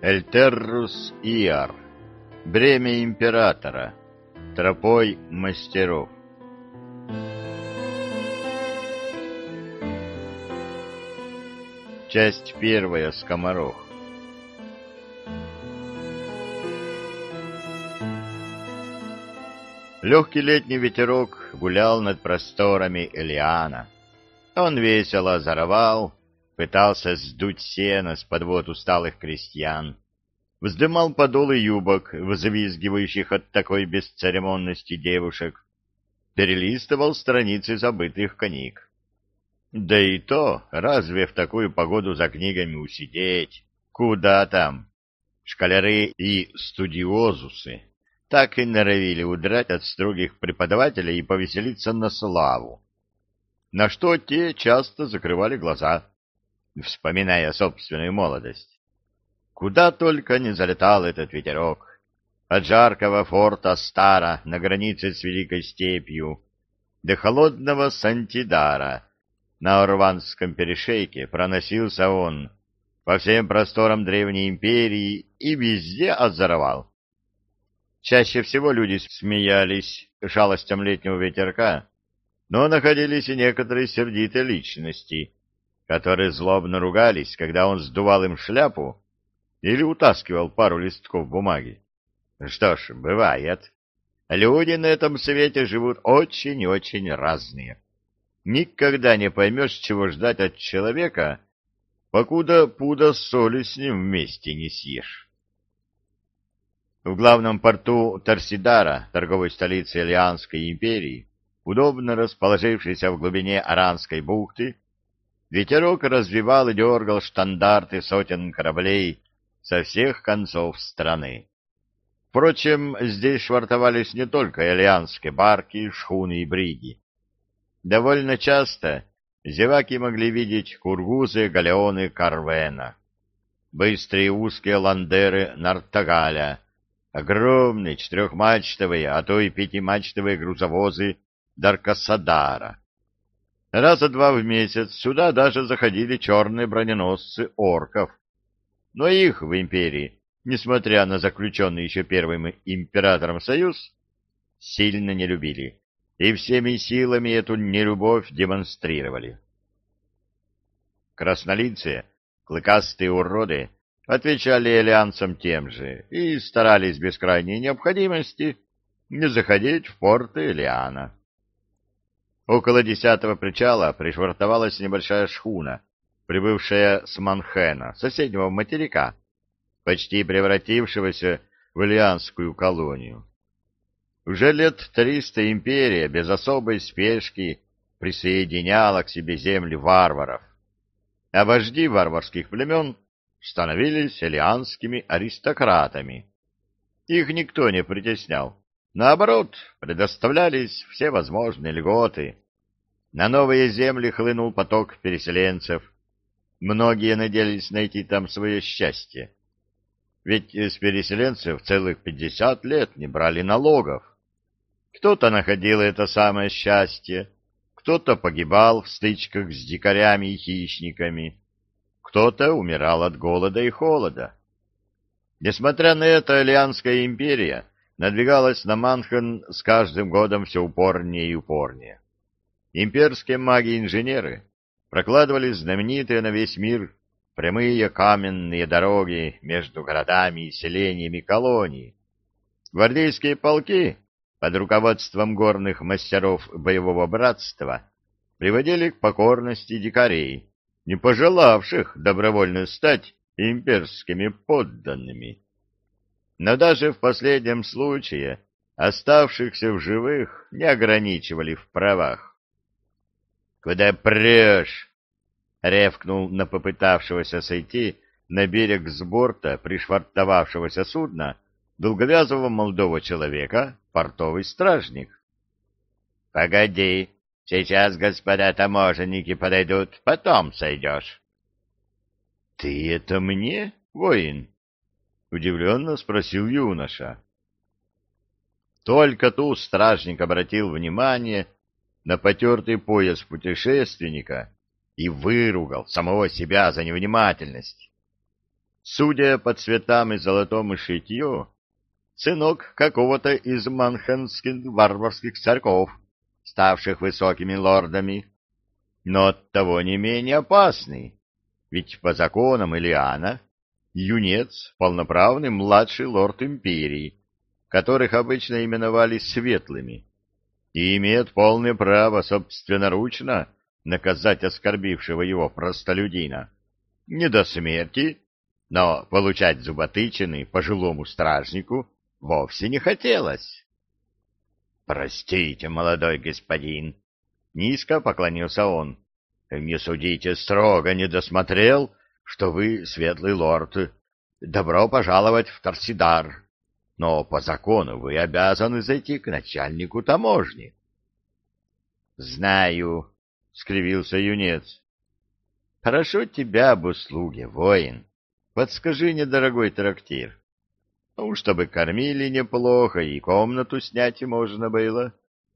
Эльтеррус Иар. Бремя императора. Тропой мастеров. Часть первая. Скоморох. Легкий летний ветерок гулял над просторами Элиана. Он весело озоровал, пытался сдуть сено с подвод усталых крестьян, вздымал подолы юбок, взвизгивающих от такой бесцеремонности девушек, перелистывал страницы забытых книг. Да и то, разве в такую погоду за книгами усидеть? Куда там? Школяры и студиозусы так и норовили удрать от строгих преподавателей и повеселиться на славу, на что те часто закрывали глаза, вспоминая собственную молодость. Куда только не залетал этот ветерок, от жаркого форта Стара на границе с Великой Степью до холодного Сантидара на Орванском перешейке проносился он по всем просторам Древней Империи и везде озоровал. Чаще всего люди смеялись шалостям летнего ветерка, но находились и некоторые сердитые личности, которые злобно ругались, когда он сдувал им шляпу или утаскивал пару листков бумаги. Что ж, бывает. Люди на этом свете живут очень и очень разные. Никогда не поймешь, чего ждать от человека, покуда пуда соли с ним вместе не съешь. В главном порту Торсидара, торговой столице Элианской империи, удобно расположившейся в глубине Аранской бухты, ветерок развивал и дергал штандарты сотен кораблей со всех концов страны. Впрочем, здесь швартовались не только элианские барки, шхуны и бриги. Довольно часто зеваки могли видеть кургузы, галеоны Карвена, быстрые узкие ландеры Нартагаля, огромные четырехмачтовые, а то и пятимачтовые грузовозы Даркасадара. Раза два в месяц сюда даже заходили черные броненосцы орков. Но их в империи, несмотря на заключенный еще первым императором союз, сильно не любили и всеми силами эту нелюбовь демонстрировали. Краснолицые, клыкастые уроды отвечали элианцам тем же и старались без крайней необходимости не заходить в порты Элиана. Около 10-го причала пришвартовалась небольшая шхуна, прибывшая с Манхэна, соседнего материка, почти превратившегося в элианскую колонию. Уже лет 300 империя без особой спешки присоединяла к себе земли варваров, а вожди варварских племен становились элианскими аристократами. Их никто не притеснял. Наоборот, предоставлялись все возможные льготы. На новые земли хлынул поток переселенцев. Многие надеялись найти там свое счастье. Ведь с переселенцев целых 50 лет не брали налогов. Кто-то находил это самое счастье, кто-то погибал в стычках с дикарями и хищниками, кто-то умирал от голода и холода. Несмотря на это, Элианская империя надвигалась на Манхэттен с каждым годом все упорнее и упорнее. Имперские маги-инженеры прокладывали знаменитые на весь мир прямые каменные дороги между городами и селениями колоний. Гвардейские полки под руководством горных мастеров боевого братства приводили к покорности дикарей, не пожелавших добровольно стать имперскими подданными. Но даже в последнем случае оставшихся в живых не ограничивали в правах. «Куда прешь?» — рявкнул на попытавшегося сойти на берег с борта пришвартовавшегося судна долговязого молодого человека портовый стражник. «Погоди, сейчас господа таможенники подойдут, потом сойдешь». «Ты это мне, воин?» — удивленно спросил юноша. Только тут стражник обратил внимание на потертый пояс путешественника и выругал самого себя за невнимательность. Судя по цветам и золотому шитью, сынок какого-то из манхенских варварских царьков, ставших высокими лордами, но оттого не менее опасный, ведь по законам Элиана юнец — полноправный младший лорд империи, которых обычно именовали светлыми, и имеет полное право собственноручно наказать оскорбившего его простолюдина. Не до смерти, но получать зуботычины пожилому стражнику вовсе не хотелось. — Простите, молодой господин, — низко поклонился он, — не судите строго, не досмотрел, что вы светлый лорд. Добро пожаловать в Торсидар, но по закону вы обязаны зайти к начальнику таможни. — Знаю, — скривился юнец. — Прошу тебя об услуге, воин. Подскажи недорогой трактир. Ну, чтобы кормили неплохо и комнату снять можно было.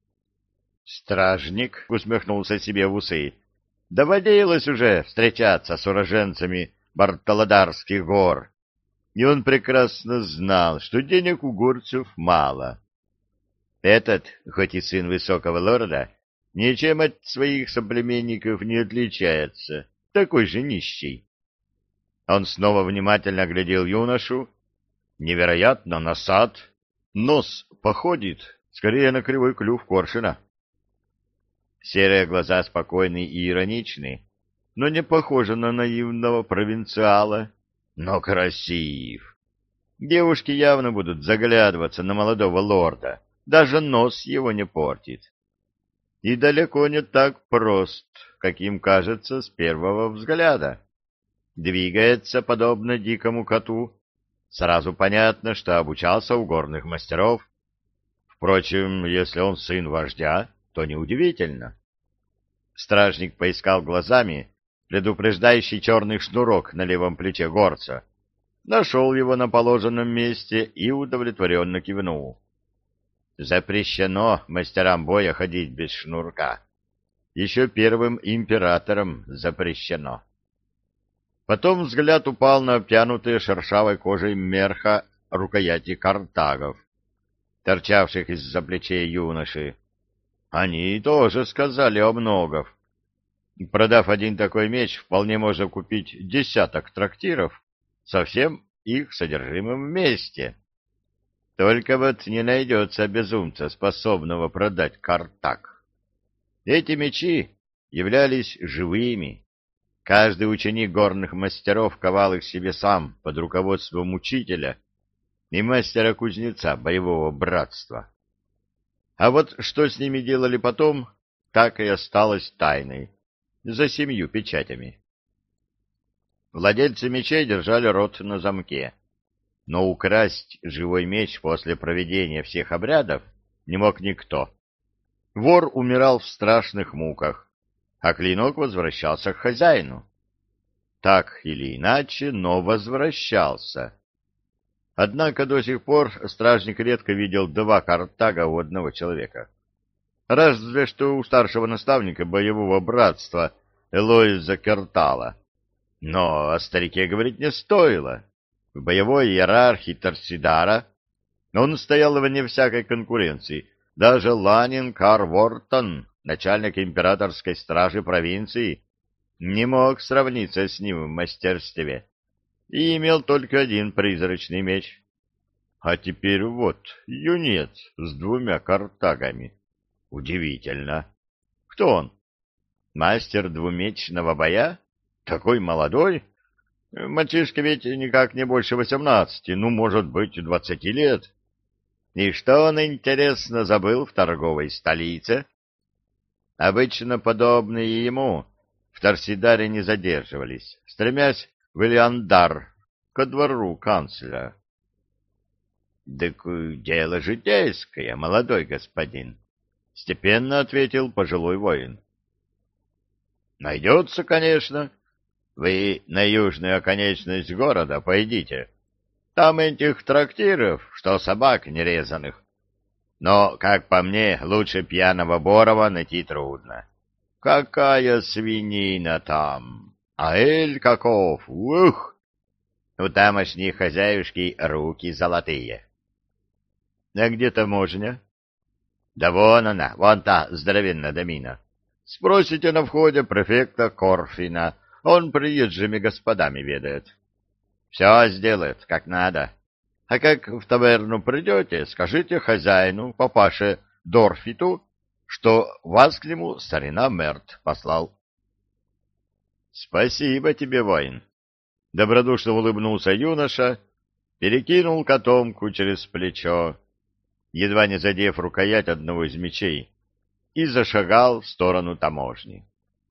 Стражник усмехнулся себе в усы. Доводилось уже встречаться с уроженцами Бартолодарских гор, и он прекрасно знал, что денег у горцев мало. Этот, хоть и сын высокого лорда, ничем от своих соплеменников не отличается, такой же нищий. Он снова внимательно оглядел юношу. Невероятно насад. Нос походит скорее на кривой клюв коршуна. Серые глаза спокойны и ироничны, но не похожи на наивного провинциала, но красив. Девушки явно будут заглядываться на молодого лорда, даже нос его не портит. И далеко не так прост, каким кажется с первого взгляда. Двигается подобно дикому коту. Сразу понятно, что обучался у горных мастеров. Впрочем, если он сын вождя, то неудивительно. Стражник поискал глазами предупреждающий черный шнурок на левом плече горца, нашел его на положенном месте и удовлетворенно кивнул. Запрещено мастерам боя ходить без шнурка. Еще первым императором запрещено. Потом взгляд упал на обтянутые шершавой кожей мерха рукояти картагов, торчавших из-за плечей юноши. Они тоже сказали о многом. Продав один такой меч, вполне можно купить десяток трактиров со всем их содержимым вместе. Только вот не найдется безумца, способного продать картаг. Эти мечи являлись живыми. Каждый ученик горных мастеров ковал их себе сам под руководством учителя и мастера-кузнеца боевого братства. А вот что с ними делали потом, так и осталось тайной, за 7 печатями. Владельцы мечей держали рот на замке, но украсть живой меч после проведения всех обрядов не мог никто. Вор умирал в страшных муках, а клинок возвращался к хозяину. Так или иначе, но возвращался. Однако до сих пор стражник редко видел 2 картага у одного человека. Разве что у старшего наставника боевого братства Элоиза Кертала. Но о старике говорить не стоило. В боевой иерархии Торсидара он стоял вне всякой конкуренции. Даже Ланин Карвортон, начальник императорской стражи провинции, не мог сравниться с ним в мастерстве и имел только один призрачный меч. А теперь вот юнец с 2 картагами. Удивительно. Кто он? Мастер двумечного боя? Такой молодой? Мальчишка ведь никак не больше 18, ну, может быть, 20 лет. И что он, интересно, забыл в торговой столице? Обычно подобные ему в Торсидаре не задерживались, стремясь в Элиандар, ко двору канцлера. — Так дело житейское, молодой господин, — степенно ответил пожилой воин. — Найдется, конечно. Вы на южную оконечность города пойдите. Там этих трактиров, что собак нерезанных. Но, как по мне, лучше пьяного Борова найти трудно. Какая свинина там! А эль каков! Ух! У тамошней хозяюшки руки золотые. — А где таможня? — Да вон она, вон та здоровенная домина. Спросите на входе префекта Корфина, он приезжими господами ведает. Все сделает, как надо. А как в таверну придете, скажите хозяину, папаше Дорфиту, что вас к нему старина Мерт послал. — Спасибо тебе, воин. Добродушно улыбнулся юноша, перекинул котомку через плечо, едва не задев рукоять одного из мечей, и зашагал в сторону таможни.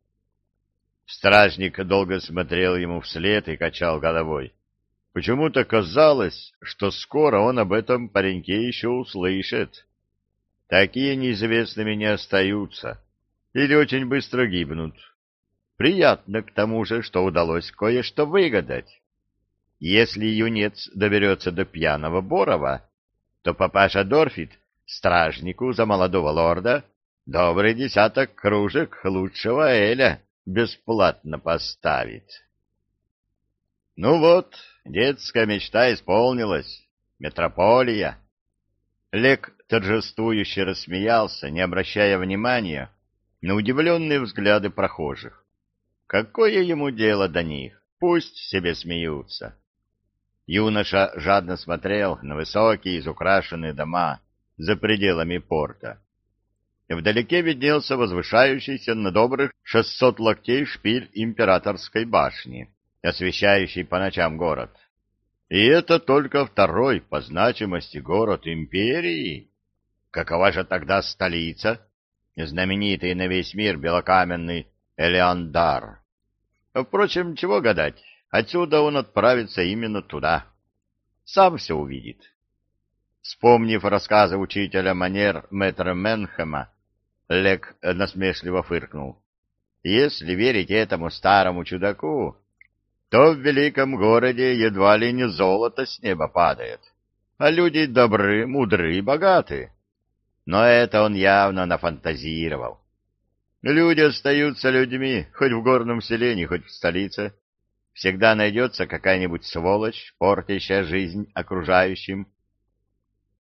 Стражник долго смотрел ему вслед и качал головой. Почему-то казалось, что скоро он об этом пареньке еще услышит. Такие неизвестными не остаются или очень быстро гибнут. Приятно к тому же, что удалось кое-что выгадать. Если юнец доберется до пьяного Борова, то папаша Дорфит стражнику за молодого лорда добрый десяток кружек лучшего эля бесплатно поставит. Ну вот, детская мечта исполнилась. Метрополия. Лек торжествующе рассмеялся, не обращая внимания на удивленные взгляды прохожих. Какое ему дело до них? Пусть себе смеются. Юноша жадно смотрел на высокие изукрашенные дома за пределами порта. Вдалеке виднелся возвышающийся на добрых 600 локтей шпиль императорской башни, освещающий по ночам город. И это только второй по значимости город империи. Какова же тогда столица, знаменитый на весь мир белокаменный Элеандар? Впрочем, чего гадать, отсюда он отправится именно туда. Сам все увидит. Вспомнив рассказы учителя манер мэтра Менхема, Лек насмешливо фыркнул. Если верить этому старому чудаку, то в великом городе едва ли не золото с неба падает, а люди добры, мудры и богаты. Но это он явно нафантазировал. Люди остаются людьми, хоть в горном селении, хоть в столице. Всегда найдется какая-нибудь сволочь, портящая жизнь окружающим,